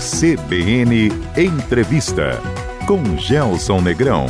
CBN Entrevista, com Gelson Negrão.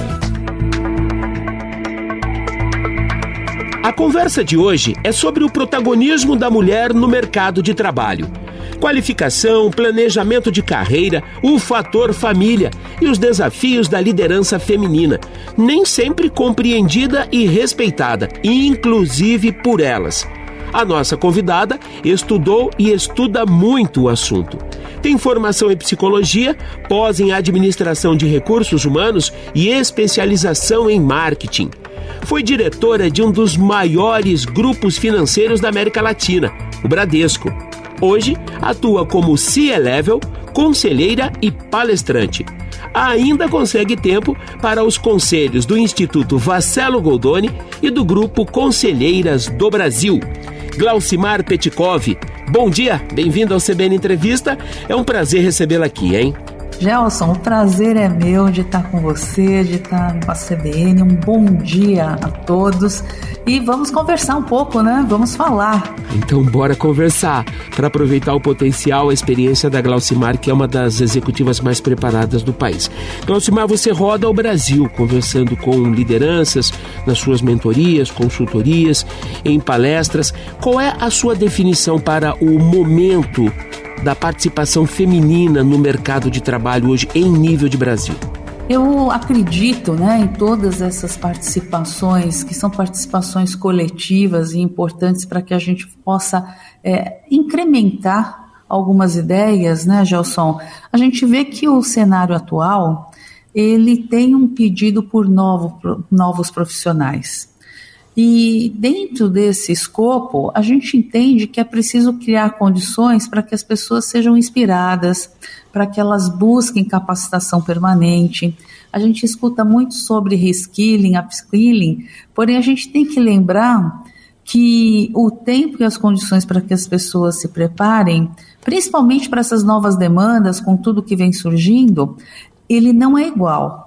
A conversa de hoje é sobre o protagonismo da mulher no mercado de trabalho. Qualificação, planejamento de carreira, o fator família e os desafios da liderança feminina, nem sempre compreendida e respeitada, inclusive por elas. A nossa convidada estudou e estuda muito o assunto. Tem formação em psicologia, pós em administração de recursos humanos e especialização em marketing. Foi diretora de um dos maiores grupos financeiros da América Latina, o Bradesco. Hoje, atua como C-Level, conselheira e palestrante. Ainda consegue tempo para os conselhos do Instituto Vascello Goldoni e do Grupo Conselheiras do Brasil. Glaucimar Petkov, bom dia, bem-vindo ao CBN Entrevista. É um prazer recebê-la aqui, hein? Gelson, o prazer é meu de estar com você, de estar com a CBN. Um bom dia a todos e vamos conversar um pouco, né? Vamos falar. Então, bora conversar para aproveitar o potencial, a experiência da Glaucimar, que é uma das executivas mais preparadas do país. Glaucimar, você roda o Brasil conversando com lideranças nas suas mentorias, consultorias, em palestras. Qual é a sua definição para o momento da participação feminina no mercado de trabalho hoje em nível de Brasil? Eu acredito, em todas essas participações, que são participações coletivas e importantes para que a gente possa incrementar algumas ideias, Gelson? A gente vê que o cenário atual, ele tem um pedido por novos profissionais. E dentro desse escopo, a gente entende que é preciso criar condições para que as pessoas sejam inspiradas, para que elas busquem capacitação permanente. A gente escuta muito sobre reskilling, upskilling, porém a gente tem que lembrar que o tempo e as condições para que as pessoas se preparem, principalmente para essas novas demandas, com tudo que vem surgindo, ele não é igual.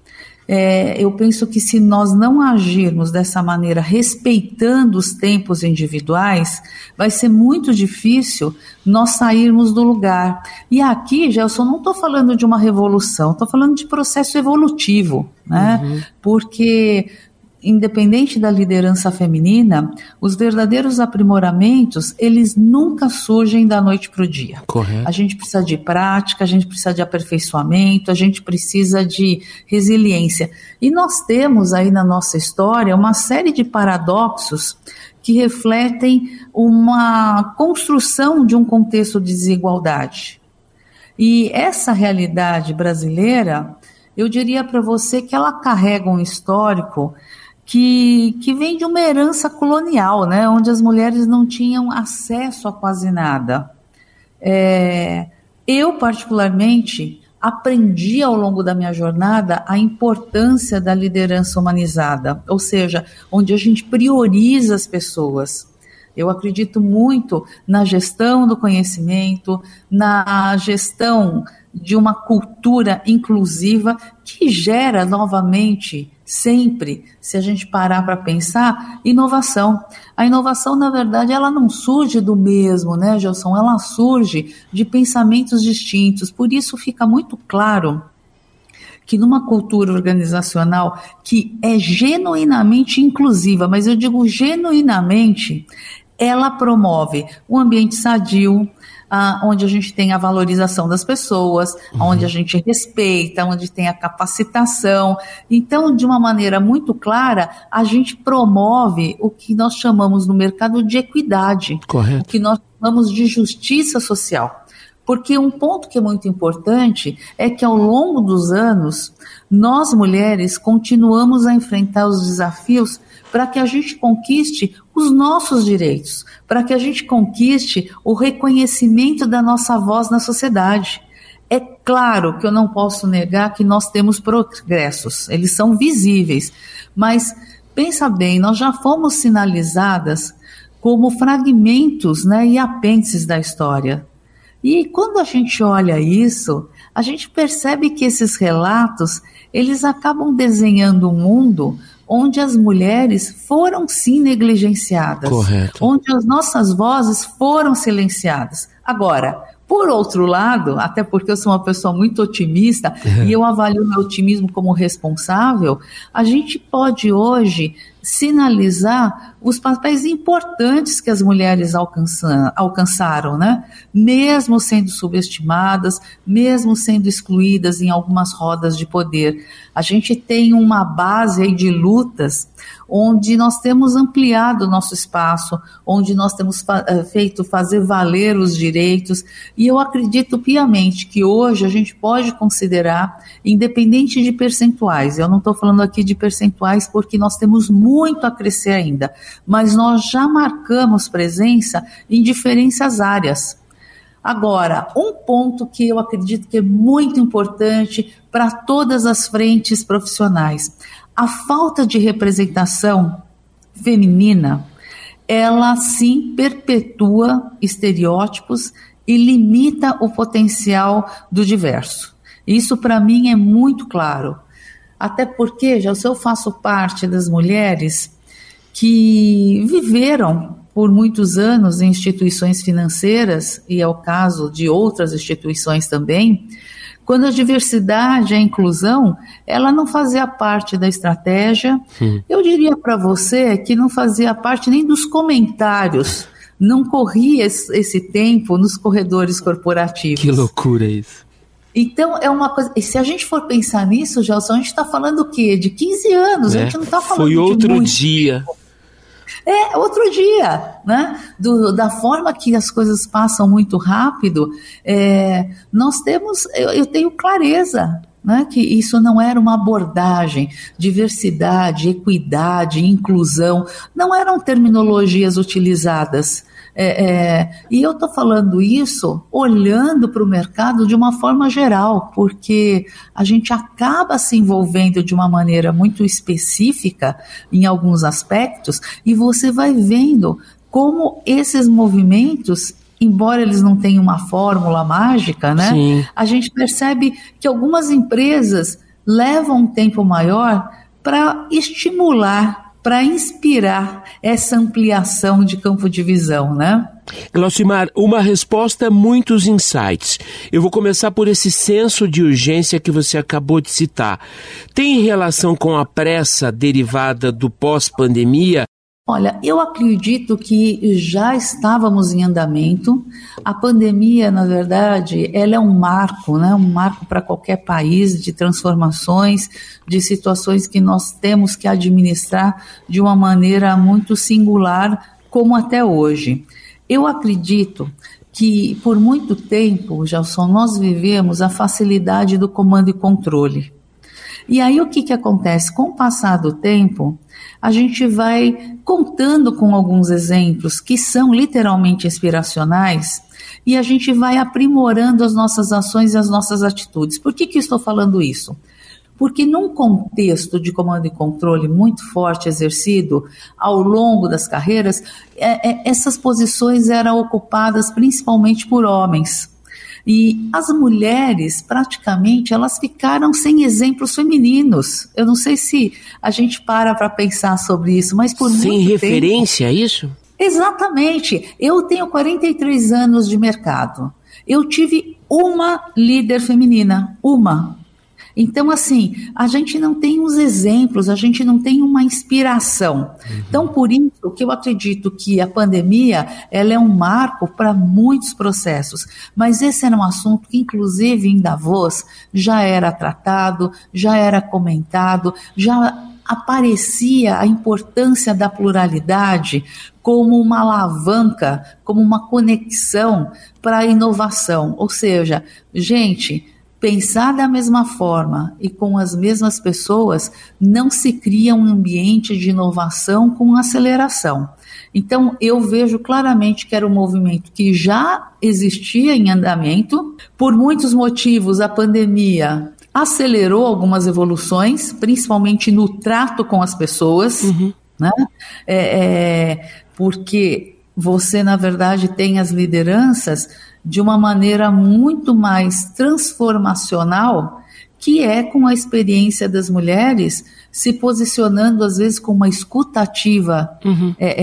Eu penso que se nós não agirmos dessa maneira, respeitando os tempos individuais, vai ser muito difícil nós sairmos do lugar. E aqui, Gelson, não estou falando de uma revolução, estou falando de processo evolutivo, Porque, independente da liderança feminina, os verdadeiros aprimoramentos, eles nunca surgem da noite para o dia. Correto. A gente precisa de prática, a gente precisa de aperfeiçoamento, a gente precisa de resiliência. E nós temos aí na nossa história uma série de paradoxos que refletem uma construção de um contexto de desigualdade. E essa realidade brasileira, eu diria para você que ela carrega um histórico que vem de uma herança colonial, onde as mulheres não tinham acesso a quase nada. Eu, particularmente, aprendi ao longo da minha jornada a importância da liderança humanizada, ou seja, onde a gente prioriza as pessoas. Eu acredito muito na gestão do conhecimento, na gestão de uma cultura inclusiva que gera novamente, sempre, se a gente parar para pensar, inovação. A inovação, na verdade, ela não surge do mesmo, Gelson? Ela surge de pensamentos distintos. Por isso fica muito claro que numa cultura organizacional que é genuinamente inclusiva, mas eu digo genuinamente, ela promove um ambiente sadio, onde a gente tem a valorização das pessoas, onde a gente respeita, onde tem a capacitação. Então, de uma maneira muito clara, a gente promove o que nós chamamos no mercado de equidade. Correto. O que nós chamamos de justiça social. Porque um ponto que é muito importante é que ao longo dos anos, nós mulheres continuamos a enfrentar os desafios para que a gente conquiste os nossos direitos, para que a gente conquiste o reconhecimento da nossa voz na sociedade. É claro que eu não posso negar que nós temos progressos, eles são visíveis, mas pensa bem, nós já fomos sinalizadas como fragmentos, e apêndices da história. E quando a gente olha isso, a gente percebe que esses relatos, eles acabam desenhando um mundo onde as mulheres foram sim negligenciadas, Correto. onde as nossas vozes foram silenciadas. Agora, por outro lado, até porque eu sou uma pessoa muito otimista e eu avalio o meu otimismo como responsável, a gente pode hoje sinalizar os papéis importantes que as mulheres alcançaram, né? Mesmo sendo subestimadas, mesmo sendo excluídas em algumas rodas de poder. A gente tem uma base aí de lutas onde nós temos ampliado o nosso espaço, onde nós temos feito fazer valer os direitos, e eu acredito piamente que hoje a gente pode considerar, independente de percentuais, eu não estou falando aqui de percentuais porque nós temos muito a crescer ainda, mas nós já marcamos presença em diferentes áreas. Agora, um ponto que eu acredito que é muito importante para todas as frentes profissionais, a falta de representação feminina, ela sim perpetua estereótipos e limita o potencial do diverso. Isso para mim é muito claro. Até porque, já se eu faço parte das mulheres que viveram por muitos anos em instituições financeiras, e é o caso de outras instituições também, quando a diversidade e a inclusão, ela não fazia parte da estratégia, eu diria para você que não fazia parte nem dos comentários, não corria esse tempo nos corredores corporativos. Que loucura isso. Então, é uma coisa, e se a gente for pensar nisso, Gelson, a gente está falando o quê? De 15 anos, a gente não está falando de muito. Foi outro dia. É, outro dia, né? Da forma que as coisas passam muito rápido, nós temos, eu tenho clareza, né, que isso não era uma abordagem, diversidade, equidade, inclusão, não eram terminologias utilizadas. E eu estou falando isso olhando para o mercado de uma forma geral, porque a gente acaba se envolvendo de uma maneira muito específica em alguns aspectos e você vai vendo como esses movimentos, embora eles não tenham uma fórmula mágica, né? Sim. A gente percebe que algumas empresas levam um tempo maior para estimular, para inspirar essa ampliação de campo de visão, né? Glaucimar, uma resposta, muitos insights. Eu vou começar por esse senso de urgência que você acabou de citar. Tem relação com a pressa derivada do pós-pandemia? Olha, eu acredito que já estávamos em andamento. A pandemia, na verdade, ela é um marco, né? Um marco para qualquer país de transformações, de situações que nós temos que administrar de uma maneira muito singular, como até hoje. Eu acredito que, por muito tempo, Gelson, nós vivemos a facilidade do comando e controle. E aí o que acontece? Com o passar do tempo, a gente vai contando com alguns exemplos que são literalmente inspiracionais e a gente vai aprimorando as nossas ações e as nossas atitudes. Por que eu estou falando isso? Porque num contexto de comando e controle muito forte exercido ao longo das carreiras, essas posições eram ocupadas principalmente por homens. E as mulheres, praticamente, elas ficaram sem exemplos femininos. Eu não sei se a gente para pensar sobre isso, mas por muito tempo... Sem referência a isso? Exatamente. Eu tenho 43 anos de mercado. Eu tive uma líder feminina, uma. Então, assim, a gente não tem os exemplos, a gente não tem uma inspiração. Então, por isso que eu acredito que a pandemia, ela é um marco para muitos processos. Mas esse era um assunto que, inclusive, em Davos, já era tratado, já era comentado, já aparecia a importância da pluralidade como uma alavanca, como uma conexão para a inovação. Ou seja, gente... Pensar da mesma forma e com as mesmas pessoas não se cria um ambiente de inovação com aceleração. Então, eu vejo claramente que era um movimento que já existia em andamento. Por muitos motivos, a pandemia acelerou algumas evoluções, principalmente no trato com as pessoas, né? Porque você, na verdade, tem as lideranças de uma maneira muito mais transformacional, que é com a experiência das mulheres se posicionando, às vezes, com uma escuta ativa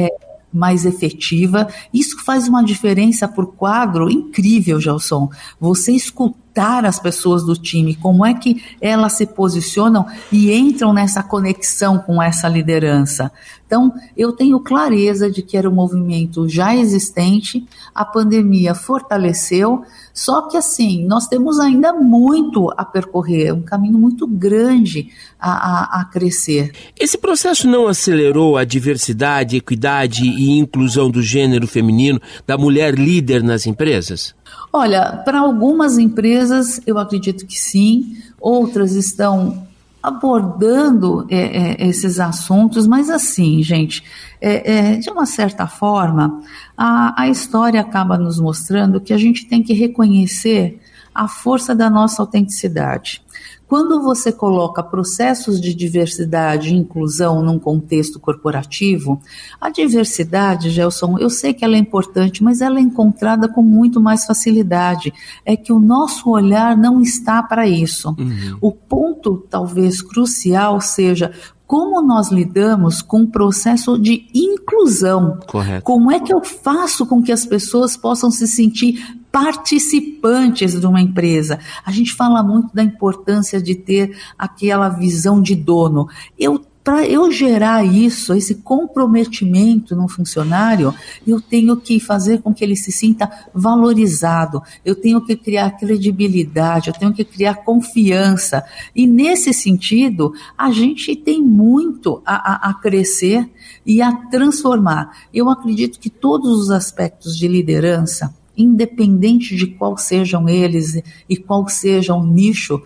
mais efetiva. Isso faz uma diferença por quadro incrível, Gelson. Você escutar as pessoas do time, como é que elas se posicionam e entram nessa conexão com essa liderança. Então, eu tenho clareza de que era um movimento já existente, a pandemia fortaleceu, só que assim, nós temos ainda muito a percorrer, um caminho muito grande a crescer. Esse processo não acelerou a diversidade, equidade e inclusão do gênero feminino, da mulher líder nas empresas? Olha, para algumas empresas eu acredito que sim, outras estão abordando esses assuntos, mas assim, gente, de uma certa forma, a história acaba nos mostrando que a gente tem que reconhecer a força da nossa autenticidade. Quando você coloca processos de diversidade e inclusão num contexto corporativo, a diversidade, Gelson, eu sei que ela é importante, mas ela é encontrada com muito mais facilidade. É que o nosso olhar não está para isso. O ponto, talvez, crucial seja como nós lidamos com o processo de inclusão. Correto. Como é que eu faço com que as pessoas possam se sentir participantes de uma empresa? A gente fala muito da importância de ter aquela visão de dono. Para eu gerar isso, esse comprometimento no funcionário, eu tenho que fazer com que ele se sinta valorizado, eu tenho que criar credibilidade, eu tenho que criar confiança. E nesse sentido, a gente tem muito a crescer e a transformar. Eu acredito que todos os aspectos de liderança, independente de qual sejam eles e qual seja o nicho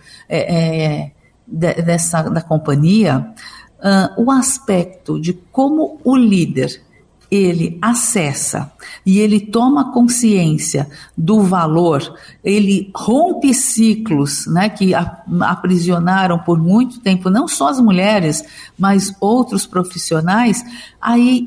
da companhia, o aspecto de como o líder ele acessa e ele toma consciência do valor, ele rompe ciclos, né, que aprisionaram por muito tempo não só as mulheres, mas outros profissionais, aí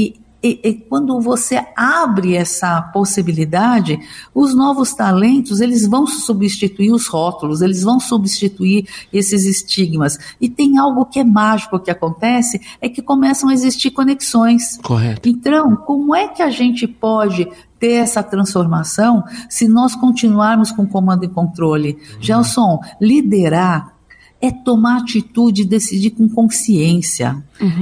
e quando você abre essa possibilidade, os novos talentos, eles vão substituir os rótulos, eles vão substituir esses estigmas. E tem algo que é mágico que acontece, é que começam a existir conexões. Correto. Então, como é que a gente pode ter essa transformação se nós continuarmos com comando e controle? Gelson, liderar é tomar atitude e decidir com consciência.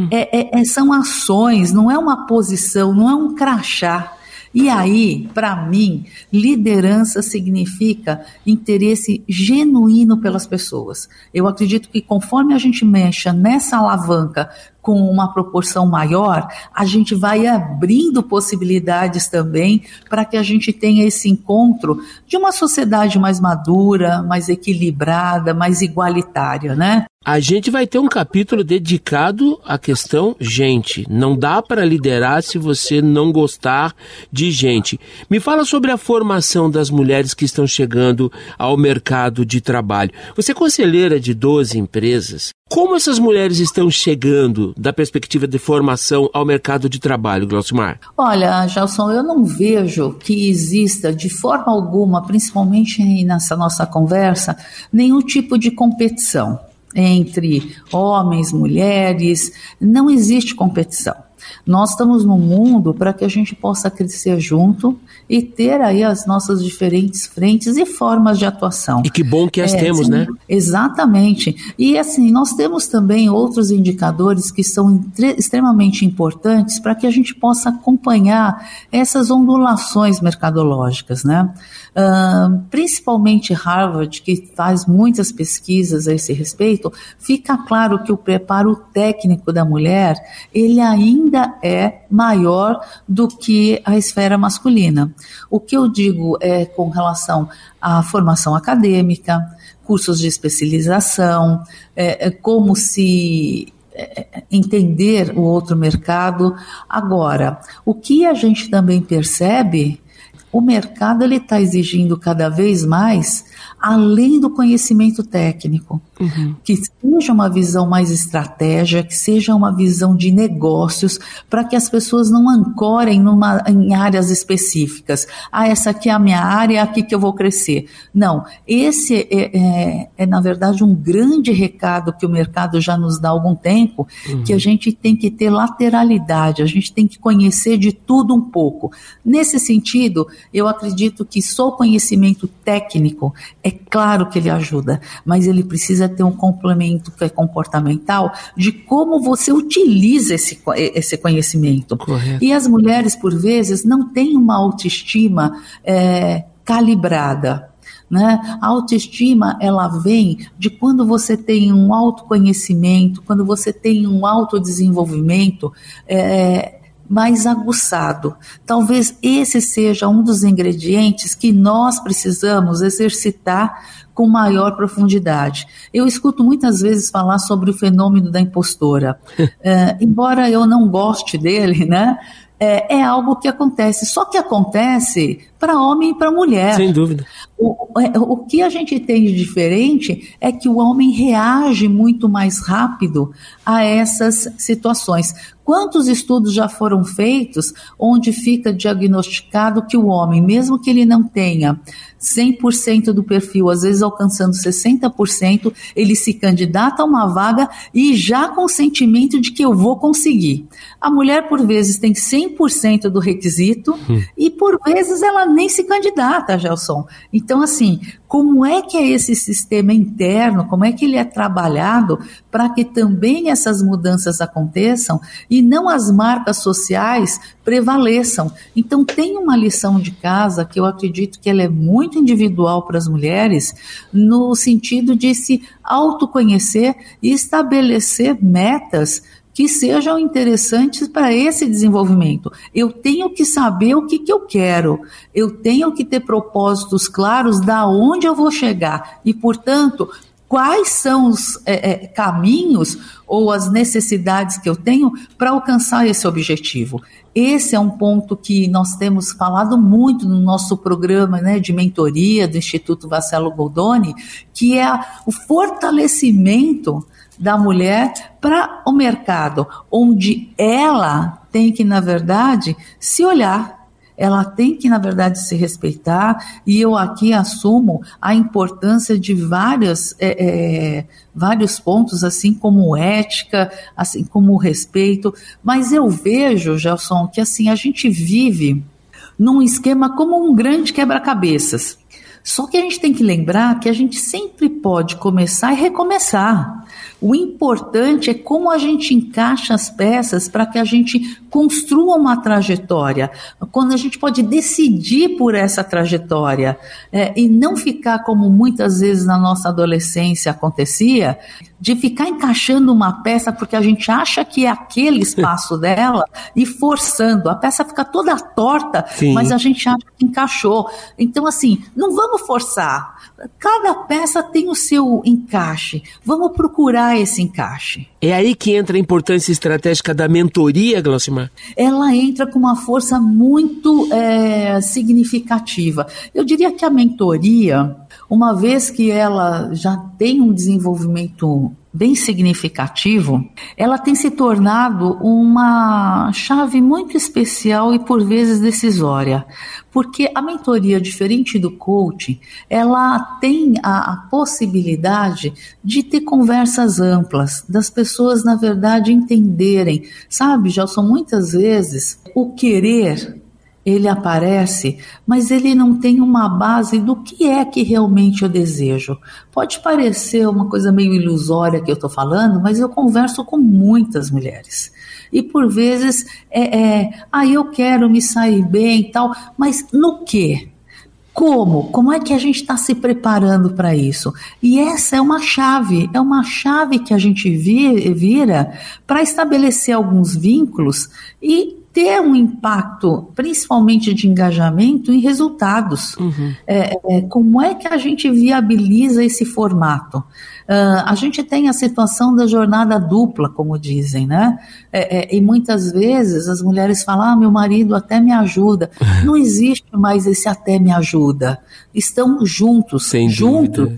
São ações, não é uma posição, não é um crachá. E aí, para mim, liderança significa interesse genuíno pelas pessoas. Eu acredito que conforme a gente mexa nessa alavanca com uma proporção maior, a gente vai abrindo possibilidades também para que a gente tenha esse encontro de uma sociedade mais madura, mais equilibrada, mais igualitária, né? A gente vai ter um capítulo dedicado à questão gente. Não dá para liderar se você não gostar de gente. Me fala sobre a formação das mulheres que estão chegando ao mercado de trabalho. Você é conselheira de 12 empresas. Como essas mulheres estão chegando da perspectiva de formação ao mercado de trabalho, Glaucimar? Olha, Gelson, eu não vejo que exista de forma alguma, principalmente nessa nossa conversa, nenhum tipo de competição entre homens, mulheres. Não existe competição. Nós estamos no mundo para que a gente possa crescer junto e ter aí as nossas diferentes frentes e formas de atuação. E que bom que as temos, sim, né? Exatamente. E assim, nós temos também outros indicadores que são extremamente importantes para que a gente possa acompanhar essas ondulações mercadológicas, né? Principalmente Harvard, que faz muitas pesquisas a esse respeito, fica claro que o preparo técnico da mulher, ele ainda é maior do que a esfera masculina. O que eu digo é com relação à formação acadêmica, cursos de especialização, como se entender o outro mercado. Agora, o que a gente também percebe o mercado está exigindo cada vez mais, além do conhecimento técnico, que seja uma visão mais estratégica, que seja uma visão de negócios, para que as pessoas não ancorem em áreas específicas. Essa aqui é a minha área, é aqui que eu vou crescer. Não, esse é na verdade um grande recado que o mercado já nos dá há algum tempo, que a gente tem que ter lateralidade, a gente tem que conhecer de tudo um pouco. Nesse sentido, eu acredito que só o conhecimento técnico, é claro que ele ajuda, mas ele precisa ter um complemento que é comportamental de como você utiliza esse conhecimento. Correto. E as mulheres, por vezes, não têm uma autoestima calibrada. Né? A autoestima, ela vem de quando você tem um autoconhecimento, quando você tem um autodesenvolvimento mais aguçado. Talvez esse seja um dos ingredientes que nós precisamos exercitar com maior profundidade. Eu escuto muitas vezes falar sobre o fenômeno da impostora. Embora eu não goste dele, né? É algo que acontece, só que acontece para homem e para mulher. Sem dúvida. O que a gente tem de diferente é que o homem reage muito mais rápido a essas situações. Quantos estudos já foram feitos onde fica diagnosticado que o homem, mesmo que ele não tenha 100% do perfil, às vezes alcançando 60%, ele se candidata a uma vaga e já com o sentimento de que eu vou conseguir. A mulher, por vezes, tem 100% do requisito e, por vezes, ela nem se candidata, Gelson. Então, assim, como é que é esse sistema interno, como é que ele é trabalhado para que também essas mudanças aconteçam e não as marcas sociais prevaleçam? Então, tem uma lição de casa que eu acredito que ela é muito individual para as mulheres, no sentido de se autoconhecer e estabelecer metas que sejam interessantes para esse desenvolvimento. Eu tenho que saber o que eu quero, eu tenho que ter propósitos claros da onde eu vou chegar e, portanto, quais são os caminhos ou as necessidades que eu tenho para alcançar esse objetivo. Esse é um ponto que nós temos falado muito no nosso programa, né, de mentoria do Instituto Vascello Goldoni, que é o fortalecimento da mulher para o mercado, onde ela tem que, na verdade, se olhar. Ela tem que, na verdade, se respeitar, e eu aqui assumo a importância de vários pontos, assim como ética, assim como respeito, mas eu vejo, Gelson, que assim, a gente vive num esquema como um grande quebra-cabeças. Só que a gente tem que lembrar que a gente sempre pode começar e recomeçar. O importante é como a gente encaixa as peças para que a gente construa uma trajetória, quando a gente pode decidir por essa trajetória e não ficar como muitas vezes na nossa adolescência acontecia, de ficar encaixando uma peça porque a gente acha que é aquele espaço dela e forçando. A peça fica toda torta, sim, mas a gente acha que encaixou. Então, assim, não vamos forçar. Cada peça tem o seu encaixe. Vamos procurar esse encaixe. É aí que entra a importância estratégica da mentoria, Glaucimar? Ela entra com uma força muito significativa. Eu diria que a mentoria, uma vez que ela já tem um desenvolvimento bem significativo, ela tem se tornado uma chave muito especial e por vezes decisória, porque a mentoria, diferente do coaching, ela tem a possibilidade de ter conversas amplas, das pessoas, na verdade, entenderem, sabe, Gelson, muitas vezes o querer, ele aparece, mas ele não tem uma base do que é que realmente eu desejo. Pode parecer uma coisa meio ilusória que eu estou falando, mas eu converso com muitas mulheres. E por vezes, eu quero me sair bem e tal, mas no quê? Como? Como é que a gente está se preparando para isso? E essa é uma chave que a gente vira para estabelecer alguns vínculos e ter um impacto, principalmente de engajamento, em resultados. Como é que a gente viabiliza esse formato? A gente tem a situação da jornada dupla, como dizem, né? E muitas vezes as mulheres falam, meu marido até me ajuda. Não existe mais esse até me ajuda. Estão juntos. Sem dúvida.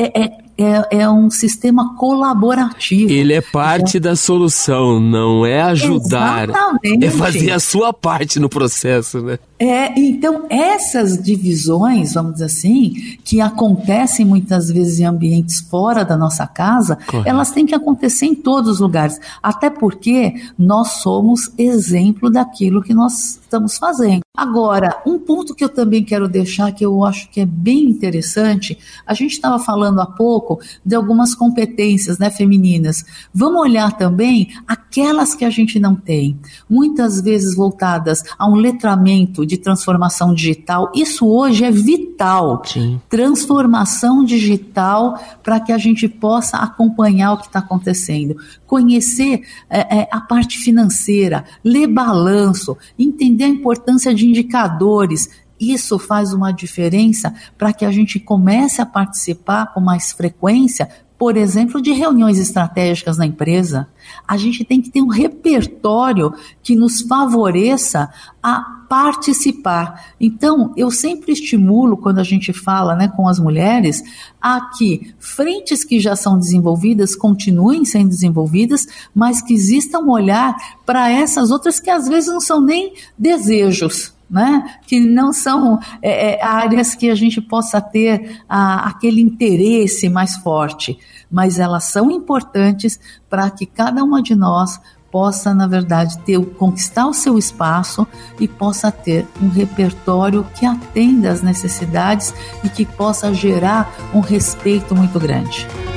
É um sistema colaborativo. Ele é parte da solução, não é ajudar. Exatamente. É fazer a sua parte no processo, né? Então, essas divisões, vamos dizer assim, que acontecem muitas vezes em ambientes fora da nossa casa, correto, elas têm que acontecer em todos os lugares. Até porque nós somos exemplo daquilo que nós estamos fazendo. Agora, um ponto que eu também quero deixar, que eu acho que é bem interessante, a gente estava falando há pouco de algumas competências, né, femininas. Vamos olhar também aquelas que a gente não tem, muitas vezes voltadas a um letramento de transformação digital. Isso hoje é vital. Sim. Transformação digital para que a gente possa acompanhar o que está acontecendo. Conhecer a parte financeira, ler balanço, entender a importância de indicadores. Isso faz uma diferença para que a gente comece a participar com mais frequência, por exemplo, de reuniões estratégicas na empresa. A gente tem que ter um repertório que nos favoreça a participar. Então, eu sempre estimulo, quando a gente fala, né, com as mulheres, a que frentes que já são desenvolvidas continuem sendo desenvolvidas, mas que exista um olhar para essas outras que às vezes não são nem desejos, né? Que não são áreas que a gente possa ter aquele interesse mais forte, mas elas são importantes para que cada uma de nós possa, na verdade, conquistar o seu espaço e possa ter um repertório que atenda às necessidades e que possa gerar um respeito muito grande.